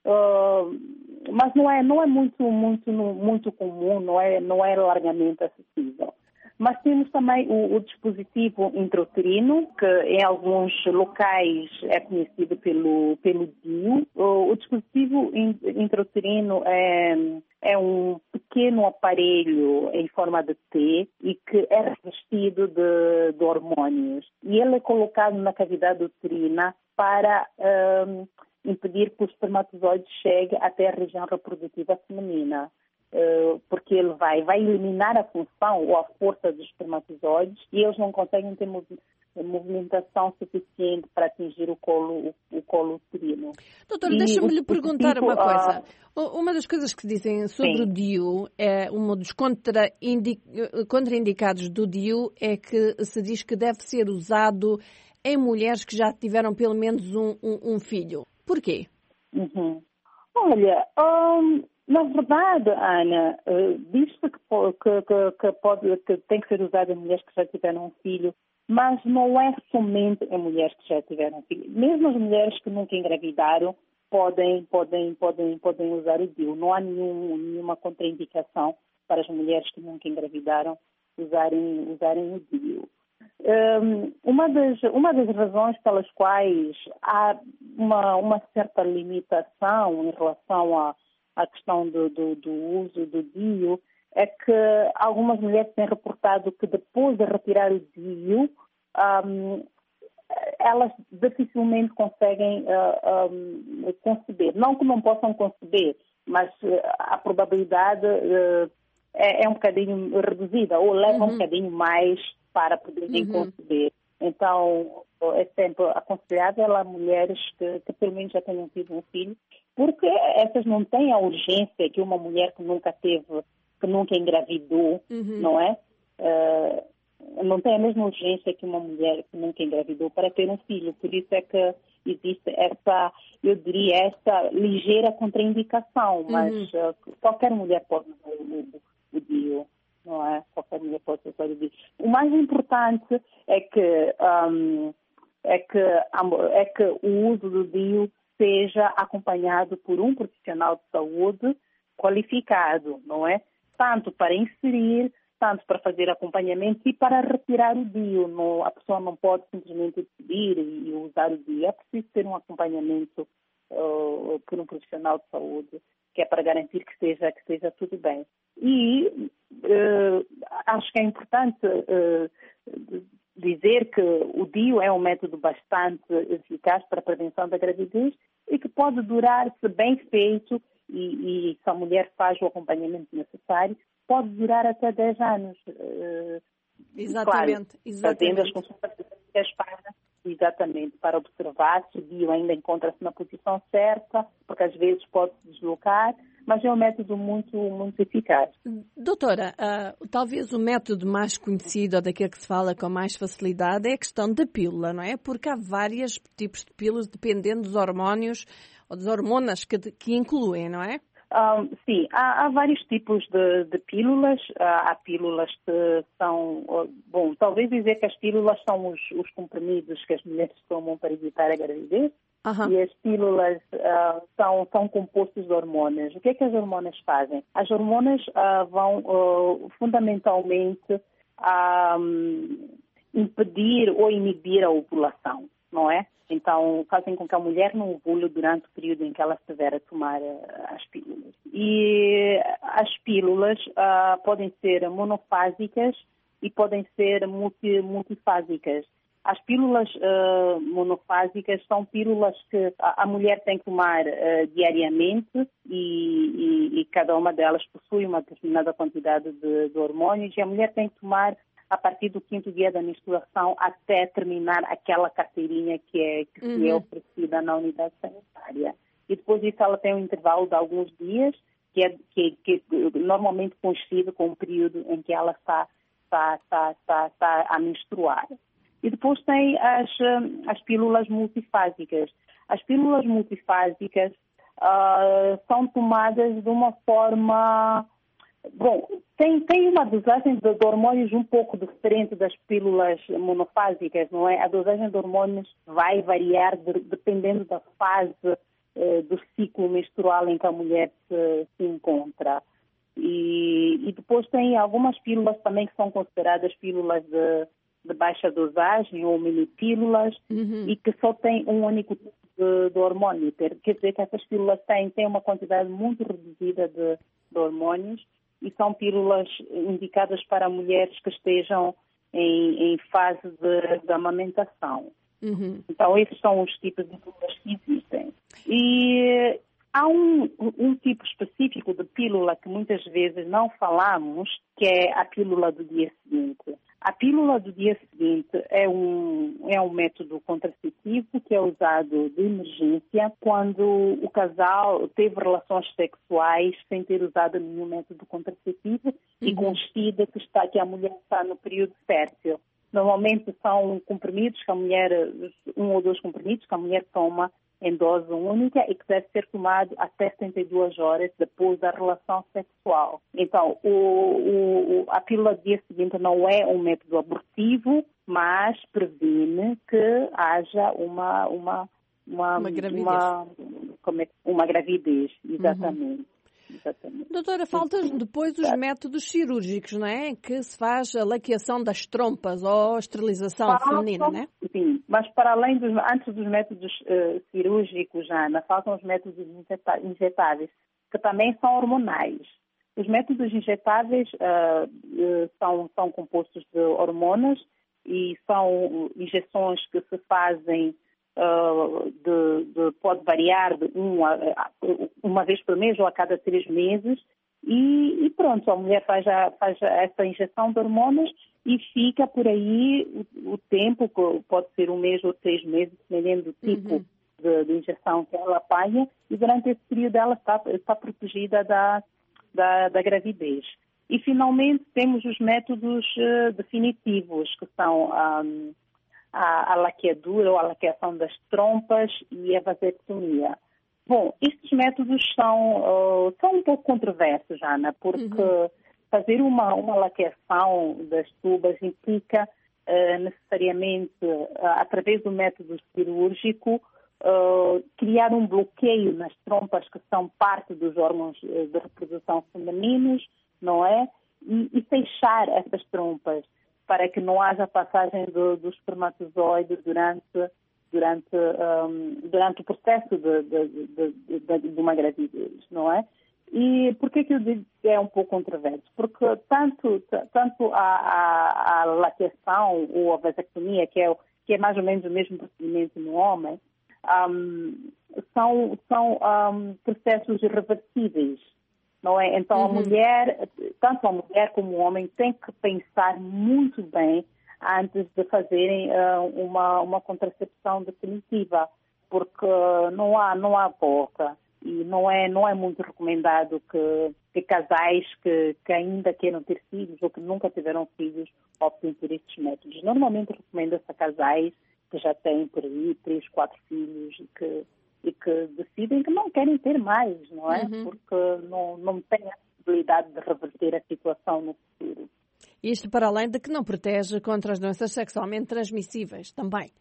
mas não é muito comum, não é largamente acessível. Mas temos também o dispositivo intrauterino, que em alguns locais é conhecido pelo DIU. O dispositivo intrauterino é um pequeno aparelho em forma de T e que é revestido de hormônios. E ele é colocado na cavidade uterina para impedir que o espermatozoide chegue até a região reprodutiva feminina. Porque ele vai eliminar a função ou a força dos espermatozoides e eles não conseguem ter movimentação suficiente para atingir o colo uterino. Doutora, deixa-me lhe perguntar uma coisa. Uma das coisas que dizem sobre o DIU, um dos contraindicados do DIU é que se diz que deve ser usado em mulheres que já tiveram pelo menos um filho. Porquê? Uhum. Olha, na verdade, Ana, diz-se que tem que ser usado em mulheres que já tiveram um filho, mas não é somente em mulheres que já tiveram um filho. Mesmo as mulheres que nunca engravidaram podem usar o DIU. Não há nenhuma contraindicação para as mulheres que nunca engravidaram usarem o DIU. Uma das razões pelas quais há uma certa limitação em relação à questão do uso do DIU é que algumas mulheres têm reportado que depois de retirar o DIU, elas dificilmente conseguem conceber. Não que não possam conceber, mas a probabilidade é um bocadinho reduzida ou leva um bocadinho mais para poderem conceber. Então, é sempre aconselhável a mulheres que pelo menos já tenham tido um filho, porque essas não têm a urgência que uma mulher que nunca engravidou, não é? Não tem a mesma urgência que uma mulher que nunca engravidou para ter um filho. Por isso é que existe essa ligeira contraindicação, mas qualquer mulher pode usar o DIU. Não é? Qualquer mulher pode usar o DIU. O mais importante é que é que o uso do DIU seja acompanhado por um profissional de saúde qualificado, não é? Tanto para inserir, tanto para fazer acompanhamento e para retirar o DIU. A pessoa não pode simplesmente decidir e usar o DIU. É preciso ter um acompanhamento por um profissional de saúde, que é para garantir que esteja tudo bem. E acho que é importante dizer que o DIU é um método bastante eficaz para a prevenção da gravidez e que pode durar, se bem feito, e se a mulher faz o acompanhamento necessário, pode durar até 10 anos. Exatamente. Claro, fazendo as consultas para observar se o DIU ainda encontra-se na posição certa, porque às vezes pode se deslocar, mas é um método muito, muito eficaz. Doutora, talvez o método mais conhecido, ou daquele que se fala com mais facilidade, é a questão da pílula, não é? Porque há vários tipos de pílulas, dependendo dos hormônios ou das hormonas que incluem, não é? Sim, há vários tipos de pílulas. Há pílulas que são... Bom, talvez dizer que as pílulas são os comprimidos que as mulheres tomam para evitar a gravidez. Uhum. E as pílulas são compostos de hormonas. O que é que as hormonas fazem? As hormonas vão fundamentalmente impedir ou inibir a ovulação, não é? Então, fazem com que a mulher não ovule durante o período em que ela estiver a tomar as pílulas. E as pílulas podem ser monofásicas e podem ser multifásicas. As pílulas monofásicas são pílulas que a mulher tem que tomar diariamente e cada uma delas possui uma determinada quantidade de hormônios e a mulher tem que tomar a partir do 5º dia da menstruação até terminar aquela carteirinha que é oferecida na unidade sanitária. E depois disso ela tem um intervalo de alguns dias, que é normalmente coincide com o período em que ela está a menstruar. E depois tem as pílulas multifásicas. As pílulas multifásicas são tomadas de uma forma... Bom, tem uma dosagem de hormônios um pouco diferente das pílulas monofásicas, não é? A dosagem de hormônios vai variar dependendo da fase do ciclo menstrual em que a mulher se encontra. E depois tem algumas pílulas também que são consideradas pílulas de baixa dosagem ou minipílulas e que só têm um único tipo de hormônio. Quer dizer que essas pílulas têm uma quantidade muito reduzida de hormônios e são pílulas indicadas para mulheres que estejam em fase de amamentação. Então, esses são os tipos de pílulas que existem. E há um tipo específico de pílula que muitas vezes não falamos, que é a pílula do dia seguinte. A pílula do dia seguinte é um método contraceptivo que é usado de emergência quando o casal teve relações sexuais sem ter usado nenhum método contraceptivo e constida que a mulher está no período fértil. Normalmente são comprimidos que a mulher, 1 ou 2 comprimidos que a mulher toma em dose única e que deve ser tomado até 72 horas depois da relação sexual. Então, a pílula do dia seguinte não é um método abortivo, mas previne que haja uma gravidez. Exatamente. Exatamente. Doutora, faltam depois os métodos cirúrgicos, não é? Que se faz a laqueação das trompas ou esterilização feminina, não é? Sim, mas para além antes dos métodos cirúrgicos, Ana, faltam os métodos injetáveis, que também são hormonais. Os métodos injetáveis são compostos de hormonas e são injeções que se fazem pode variar de uma vez por mês ou a cada 3 meses e pronto, a mulher faz essa injeção de hormonas e fica por aí o tempo, pode ser 1 mês ou 3 meses, dependendo do tipo de injeção que ela apanha e durante esse período ela está protegida da gravidez. E finalmente temos os métodos definitivos, que são a laqueadura ou a laqueação das trompas e a vasectomia. Bom, estes métodos são um pouco controversos, Ana, porque fazer uma laqueação das tubas implica necessariamente através do método cirúrgico criar um bloqueio nas trompas que são parte dos órgãos de reprodução femininos, não é? E fechar essas trompas para que não haja passagem do espermatozoide durante o processo de uma gravidez, não é? E por que eu digo que é um pouco controverso? Porque tanto a laqueação ou a vasectomia, que é mais ou menos o mesmo procedimento no homem, são processos irreversíveis, não é? Então tanto a mulher como o homem têm que pensar muito bem antes de fazerem uma contracepção definitiva, porque não há volta. E não é muito recomendado que casais que ainda queiram ter filhos ou que nunca tiveram filhos optem por estes métodos. Normalmente recomenda-se a casais que já têm por aí 3, 4 filhos e que decidem que não querem ter mais, não é? Porque não têm a possibilidade de reverter a situação no futuro. Isto para além de que não protege contra as doenças sexualmente transmissíveis também.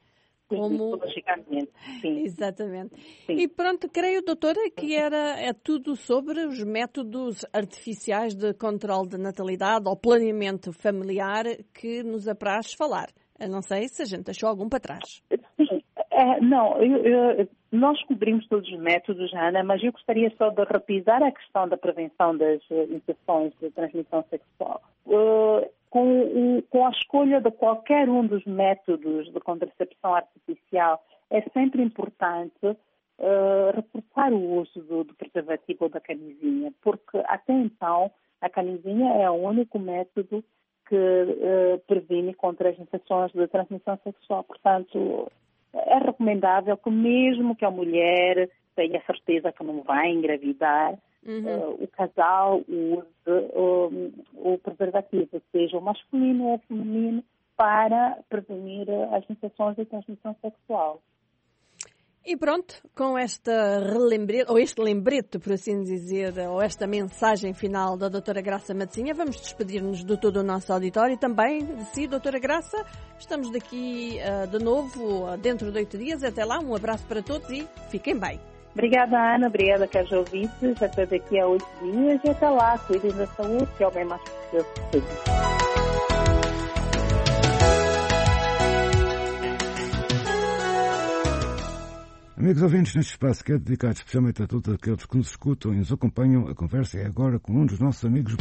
Sim. Exatamente. Sim. E pronto, creio, doutora, que é tudo sobre os métodos artificiais de controle de natalidade ou planeamento familiar que nos apraz falar. Eu não sei se a gente deixou algum para trás. Sim. Nós cobrimos todos os métodos, Ana, mas eu gostaria só de repisar a questão da prevenção das infecções de transmissão sexual. Com a escolha de qualquer um dos métodos de contracepção artificial, é sempre importante reforçar o uso do preservativo ou da camisinha, porque até então a camisinha é o único método que previne contra as infecções de transmissão sexual. Portanto, é recomendável que mesmo que a mulher tenha certeza que não vai engravidar, o casal use o preservativo, seja o masculino ou o feminino, para prevenir as infecções de transmissão sexual. E pronto, com este lembrete, por assim dizer, ou esta mensagem final da doutora Graça Matosinha, vamos despedir-nos de todo o nosso auditório e também de si, doutora Graça. Estamos daqui de novo dentro de 8 dias. Até lá, um abraço para todos e fiquem bem. Obrigada, Ana. Obrigada, caros ouvintes. Até daqui a 8 dias e até lá. Cuidem da saúde, que é o bem mais possível. Amigos ouvintes, neste espaço que é dedicado especialmente a todos aqueles que nos escutam e nos acompanham, a conversa é agora com um dos nossos amigos.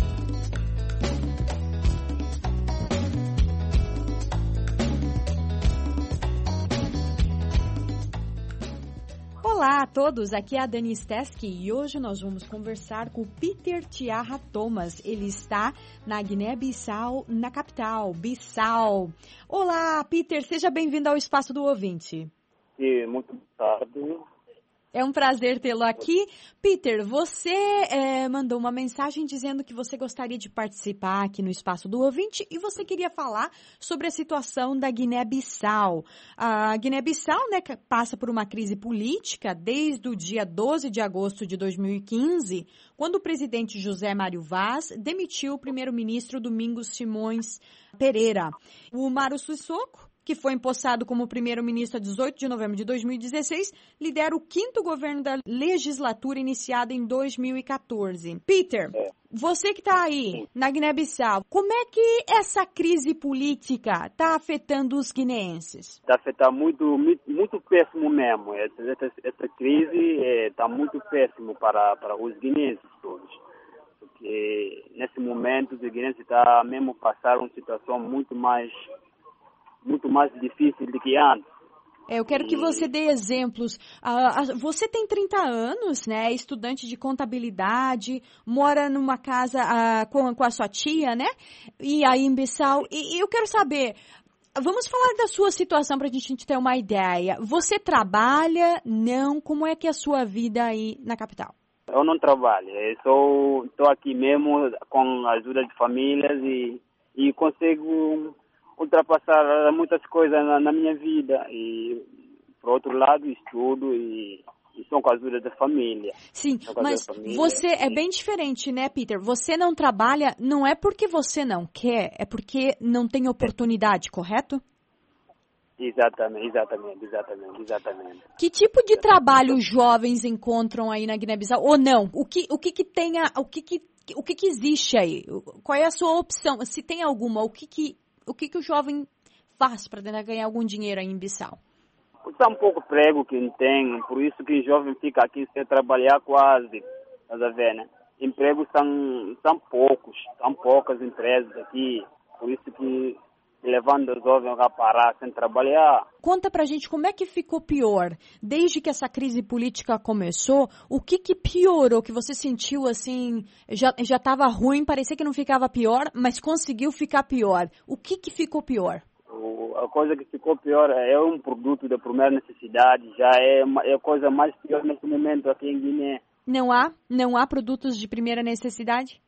Olá a todos, aqui é a Dani Steski e hoje nós vamos conversar com o Peter Tiarra Thomas. Ele está na Guiné-Bissau, na capital, Bissau. Olá, Peter, seja bem-vindo ao Espaço do Ouvinte. Sim, muito boa tarde. É um prazer tê-lo aqui. Peter, você mandou uma mensagem dizendo que você gostaria de participar aqui no Espaço do Ouvinte e você queria falar sobre a situação da Guiné-Bissau. A Guiné-Bissau, né, passa por uma crise política desde o dia 12 de agosto de 2015, quando o presidente José Mário Vaz demitiu o primeiro-ministro Domingos Simões Pereira. O Umaro Sissoko, que foi empossado como primeiro-ministro a 18 de novembro de 2016, lidera o 5º governo da legislatura iniciada em 2014. Peter, você que está aí na Guiné-Bissau, como é que essa crise política está afetando os guineenses? Está afetando muito péssimo mesmo. Essa crise está muito péssimo para os guineenses todos. Porque nesse momento os guineenses estão mesmo passando uma situação muito mais difícil do que antes. Eu quero que você dê exemplos. Você tem 30 anos, né? É estudante de contabilidade, mora numa casa com a sua tia, né? E aí em Bissau. E eu quero saber, vamos falar da sua situação para a gente ter uma ideia. Você trabalha? Não? Como é que é a sua vida aí na capital? Eu não trabalho. Eu estou aqui mesmo com a ajuda de famílias e consigo ultrapassar muitas coisas na minha vida e, por outro lado, estudo e estão com a ajuda da família. Sim, mas você é bem diferente, né, Peter? Você não trabalha, não é porque você não quer, é porque não tem oportunidade, correto? Exatamente. Que tipo de trabalho os jovens encontram aí na Guiné-Bissau? Ou não? O que existe aí? Qual é a sua opção? Se tem alguma, o que o jovem faz para tentar ganhar algum dinheiro aí em Bissau? Está um pouco prego que tem, por isso que o jovem fica aqui sem trabalhar quase, estás a ver, né? Empregos são poucas empresas aqui, por isso que levando os jovens a parar sem trabalhar. Conta pra gente como é que ficou pior, desde que essa crise política começou, o que piorou, que você sentiu assim, já estava ruim, parecia que não ficava pior, mas conseguiu ficar pior. O que ficou pior? A coisa que ficou pior é um produto de primeira necessidade, já é a coisa mais pior nesse momento aqui em Guiné. Não há produtos de primeira necessidade?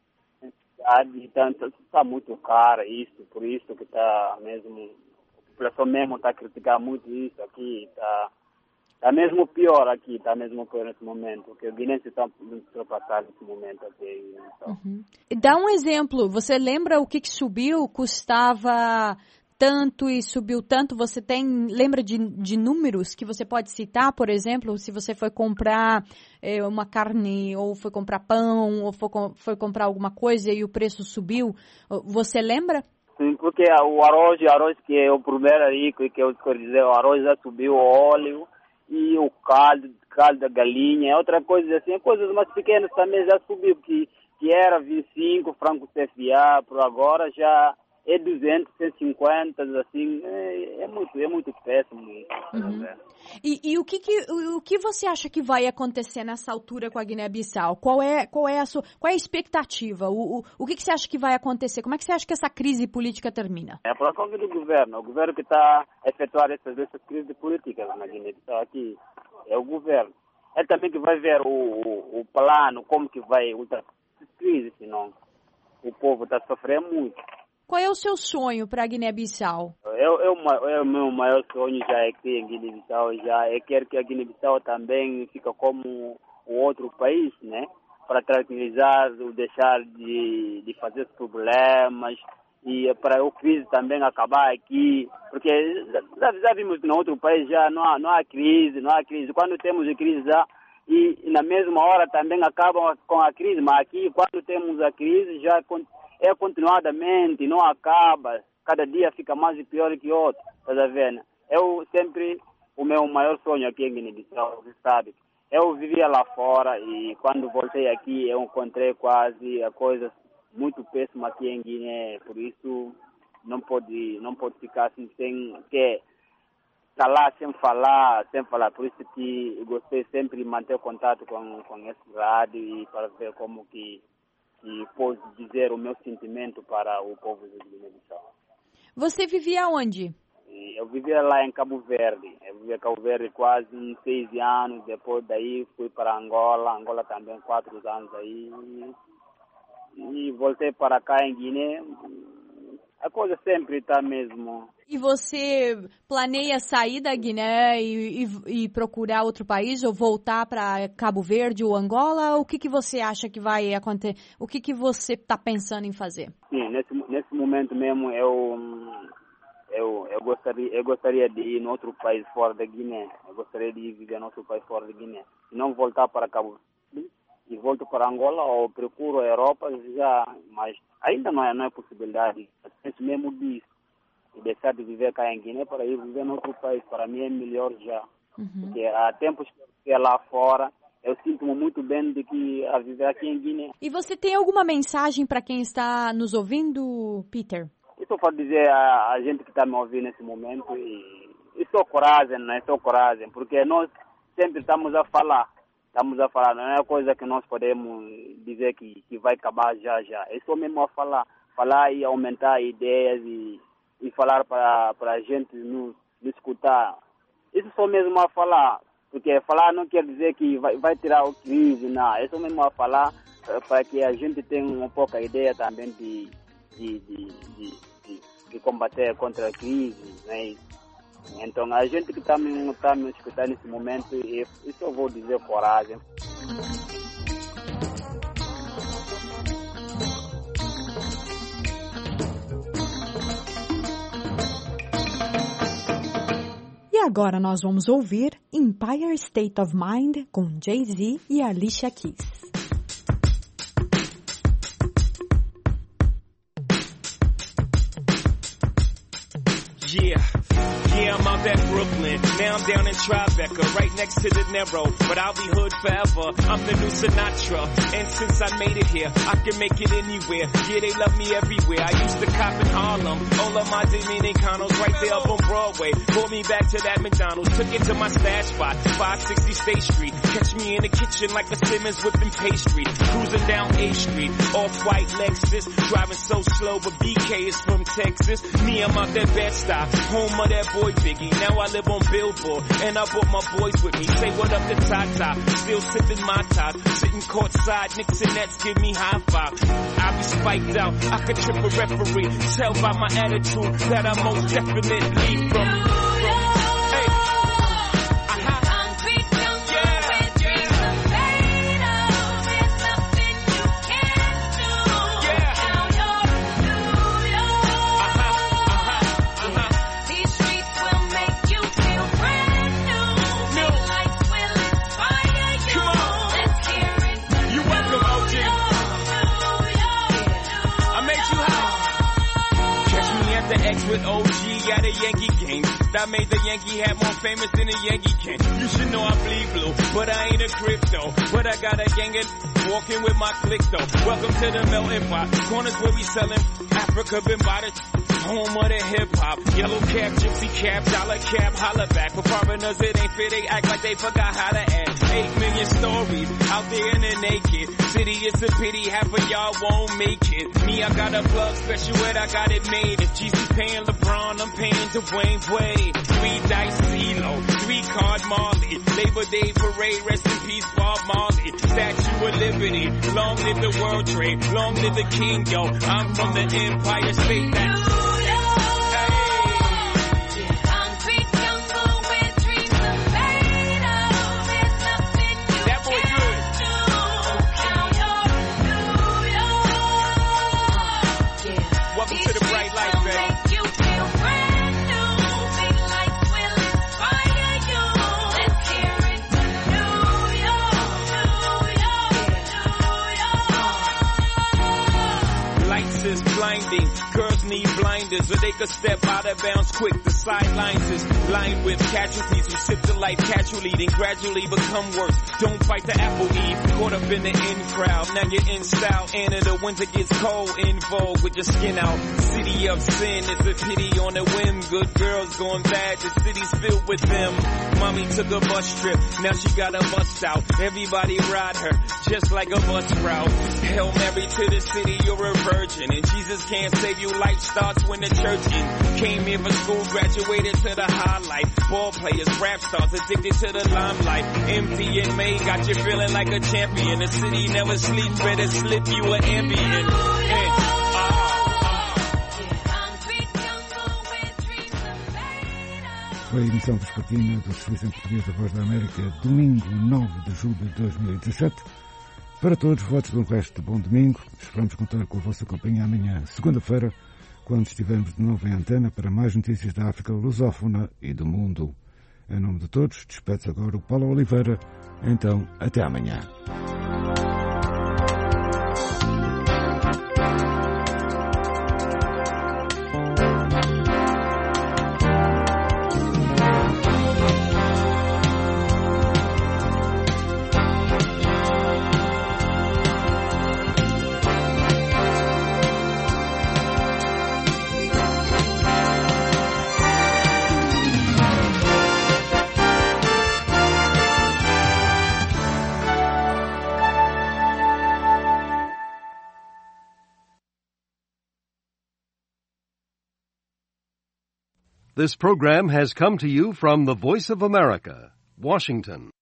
Está muito caro isso, por isso que está mesmo, a população mesmo está a criticar muito isso aqui, está mesmo pior aqui, está mesmo pior nesse momento, porque o guinense está ultrapassado nesse momento aqui. Então. Dá um exemplo, você lembra o que subiu, custava tanto e subiu tanto, você lembra de números que você pode citar, por exemplo, se você foi comprar uma carne, ou foi comprar pão, ou foi comprar alguma coisa e o preço subiu, você lembra? Sim, porque o arroz que é o primeiro aí, que eu quero dizer, o arroz já subiu, o óleo e o caldo da galinha, outra coisa assim, coisas mais pequenas também já subiu, que era 25 francos CFA, por agora já é 200, 150, assim, é muito péssimo. Uhum. E o que você acha que vai acontecer nessa altura com a Guiné-Bissau? Qual é a expectativa? O que você acha que vai acontecer? Como é que você acha que essa crise política termina? É por causa do governo. O governo que está a efetuar essas crises políticas na Guiné-Bissau aqui é o governo. É também que vai ver o plano, como que vai ultrapassar essa crise, senão o povo está sofrendo muito. Qual é o seu sonho para a Guiné-Bissau? O meu maior sonho já é que em Guiné-Bissau quero que a Guiné-Bissau também fique como o outro país, né? Para tranquilizar, deixar de fazer problemas e para o crise também acabar aqui, porque já vimos que no outro país já não há crise. Quando temos crise e na mesma hora também acabam com a crise, mas aqui quando temos a crise já é continuadamente, não acaba, cada dia fica mais e pior que outro, tá vendo? O meu maior sonho aqui em Guiné-Bissau, você sabe, eu vivia lá fora e quando voltei aqui eu encontrei quase coisas muito péssimas aqui em Guiné, por isso não pode ficar assim sem calar, sem falar, por isso que eu gostei sempre de manter contato com esse rádio e para ver como que posso dizer o meu sentimento para o povo de Guiné-Bissau. Você vivia onde? Eu vivia lá em Cabo Verde. Eu vivia em Cabo Verde quase 6 anos. Depois daí fui para Angola. Angola também 4 anos aí. E voltei para cá em Guiné. A coisa sempre está mesmo. E você planeia sair da Guiné e procurar outro país ou voltar para Cabo Verde ou Angola? O que você acha que vai acontecer? O que você está pensando em fazer? Sim, nesse momento mesmo eu gostaria de ir em outro país fora da Guiné. Eu gostaria de viver em outro país fora da Guiné. Se não voltar para Cabo Verde e volto para Angola ou procuro a Europa já, mas ainda não é possibilidade. Penso mesmo disso. E deixar de viver cá em Guiné para ir viver em outro país. Para mim é melhor já. Uhum. Porque há tempos que lá fora eu sinto-me muito bem de que a viver aqui em Guiné. E você tem alguma mensagem para quem está nos ouvindo, Peter? Isso para dizer a gente que está me ouvindo nesse momento e só coragem, não é só coragem, porque nós sempre estamos a falar, não é coisa que nós podemos dizer que vai acabar já. É só mesmo a falar e aumentar ideias e falar para a gente nos escutar. Isso só mesmo a falar, porque falar não quer dizer que vai tirar o crise, não. É só mesmo a falar para que a gente tenha um pouco a ideia também de combater contra a crise, né? Então, a gente que está me escutando nesse momento, isso eu vou dizer coragem. E agora nós vamos ouvir Empire State of Mind com Jay-Z e Alicia Keys. Yeah, I'm out at Brooklyn. Now I'm down in Tribeca, right next to De Niro. But I'll be hood forever. I'm the new Sinatra. And since I made it here, I can make it anywhere. Yeah, they love me everywhere. I used to cop in Harlem. All of my Dominicanos right there up on Broadway. Brought me back to that McDonald's. Took it to my stash spot, 560 State Street. Catch me in the kitchen like a Simmons whipping pastry. Cruising down A Street, off-white Lexus. Driving so slow, but BK is from Texas. Me, I'm out that Bed-Stuy, home of that boy Biggie. Now I live on Billboard, and I brought my boys with me. Say what up to Tata, still sipping my top. Sitting courtside, Knicks and Nets give me high five. I be spiked out, I could trip a referee. Tell by my attitude that I most definitely from. With OG at a Yankee game that made the Yankee hat more famous than a Yankee can. You should know I bleed blue, but I ain't a crypto. But I got a gang of walking with my click though. Welcome to the melting pot. Corners where we selling Africa been by the home of the hip hop. Yellow cap, gypsy cap, dollar cap, holla back. For foreigners it ain't fair, they act like they forgot how to act. 8 million stories out there in the naked city. It's a pity half of y'all won't make it. Me, I got a plug special ed, I got it made. If Jesus paying LeBron, I'm paying Dwayne Wade. 3 dice CeeLo, 3 card Marley. Labor Day parade, rest in peace Bob Marley. Statue of Liberty, long live the World Trade, long live the King, yo. I'm from the Empire State. That's blinding. Girls need blinders so they could step out of bounds quick. The sidelines is lined with casualties who sip the life casually, then gradually become worse. Don't fight the apple eve, caught up in the in crowd. Now you're in style, and in the winter gets cold, in vogue with your skin out. City of sin, it's a pity on a whim. Good girls going bad, the city's filled with them. Mommy took a bus trip, now she got a bust out. Everybody ride her, just like a bus route. Hail Mary to the city, you're a virgin. And Jesus can't save you, life starts when the church ends. Came here for school, graduated to the highlight. Ball players, rap stars, addicted to the limelight. Empty and May got you feeling like a champion. The city never sleeps, better slip you an ambient. Foi a emissão vespertina do Serviço em Português da Voz da América, domingo 9 de julho de 2017. Para todos, votos de um resto de bom domingo. Esperamos contar com a vossa companhia amanhã, segunda-feira, quando estivermos de novo em antena para mais notícias da África lusófona e do mundo. Em nome de todos, despede-se agora o Paulo Oliveira. Então, até amanhã. This program has come to you from the Voice of America, Washington.